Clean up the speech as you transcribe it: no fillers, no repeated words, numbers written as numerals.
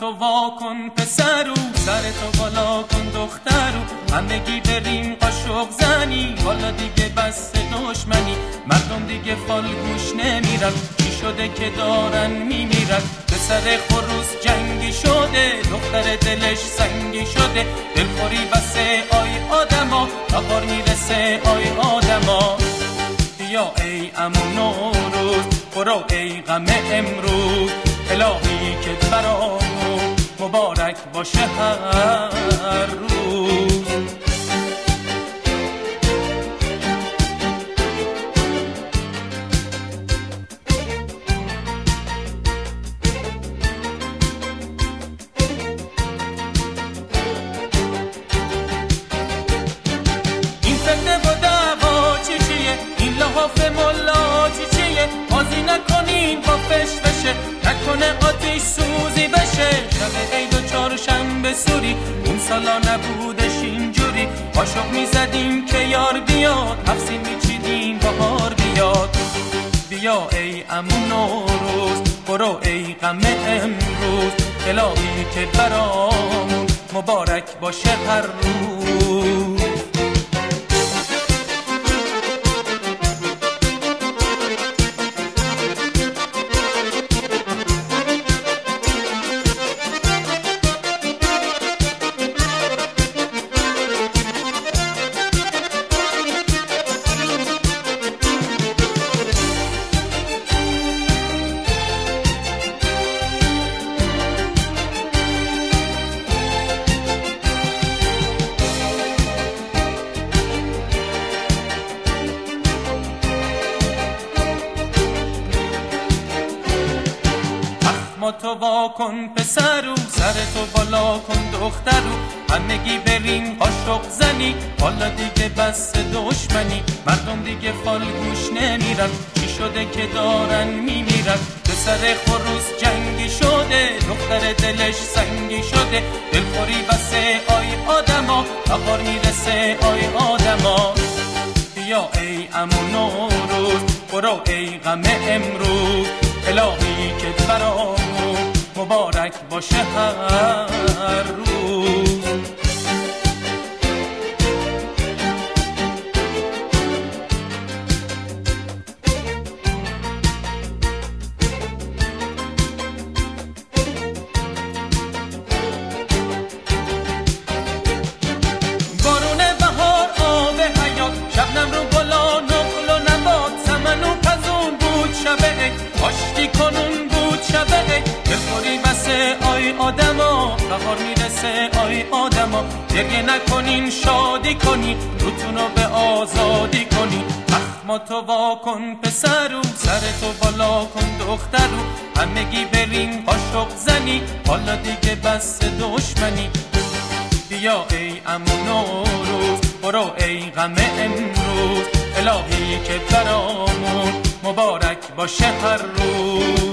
تو وا کن پسرو، سرتو بالا کن دخترو، همگی بریم قاشق زنی، حالا دیگه بس دشمنی، مردم دیگه فالگوش نمیرن، چی شده که دارن میمیرن، به سر خروس جنگی شده، دختر دلش سنگی شده، دلخوری بسه آی آدما، بهار میرسه آی آدما. بیا ای عمو نوروز، برو ای غم امروز، الهی که برامون مبارک باشه هر روز. این فتنه و دعوا چی چیه، این لحاف ملا چی چیه، بازی نکنین با فشفشه، نکنه آتیش سوزی بشه، شب عید و چهارشنبه سوری، اون سالا نبودش اینجوری، قاشق میزدیم که یار بیاد، حفظی میچیدیم بهار بیاد. بیا ای عمو نوروز، برو ای غم امروز، الهی که برامون مبارک باشه هر روز. تو وا کن پسرو، سرتو بالا کن دخترو، همگی بریم قاشق زنی، حالا دیگه بس دشمنی، مردم دیگه فالگوش نمیرن، چی شده که دارن میمیرن، به سر خروس جنگی شده، دختر دلش سنگی شده، دلخوری بسه آی آدما، بهار میرسه آی آدما. بیا ای عمو نوروز، برو ای غم امروز، الهی که برامون مبارک باشه هر روز. بارون بهار آب حیات، شبنم رو گلا نقل و نبات، سمن و پزون بود شب عید، آشتی کنون بود شب عید، دلخوری بسه آی آدما، بهار میرسه آی آدما، گریه نکنین شادی کنی، روتونو به آزادی کنی. اخماتو وا کن پسرو، سرتو بالا کن دخترو، همگی بریم قاشق زنی، حالا دیگه بس دشمنی. بیا ای عمو نوروز، برو ای غم امروز، الهی که برامون مبارک باشه هر روز.